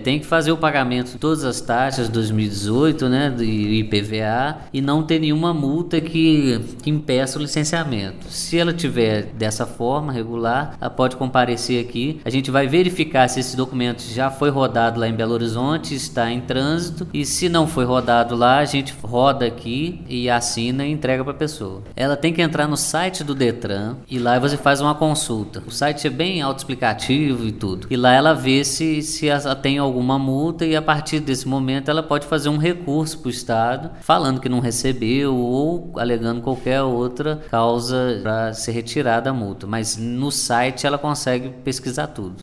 tem que fazer o pagamento de todas as taxas de 2018, né, do IPVA, e não ter nenhuma multa que impeça o licenciamento. Se ela tiver dessa forma regular, ela pode comparecer aqui. A gente vai verificar se esse documento já foi rodado lá em Belo Horizonte, está em trânsito, e se não foi rodado lá, a gente roda aqui e assina e entrega para a pessoa. Ela tem que entrar no site do Detran e lá você faz uma consulta. O site é bem autoexplicativo e tudo. E lá ela vê se ela tem alguma multa, e a partir desse momento ela pode fazer um recurso para o Estado falando que não recebeu ou alegando qualquer outra causa para ser retirada a multa. Mas no site ela consegue pesquisar tudo.